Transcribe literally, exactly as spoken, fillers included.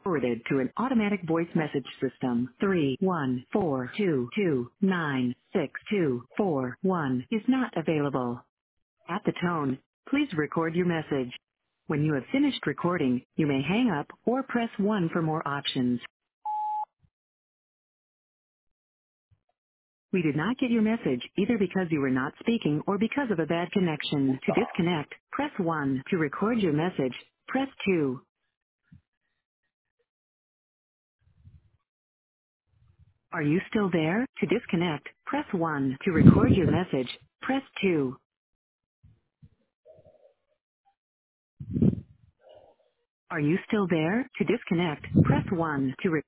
forwarded to an automatic voice message system. three one four two two nine six two four one is not available. At the tone, please record your message. When you have finished recording, you may hang up or press one for more options. We did not get your message either because you were not speaking or because of a bad connection. To disconnect, press one. To record your message, press two. Are you still there? To disconnect, press one. To record your message, press two. Are you still there? To disconnect, press one. To re-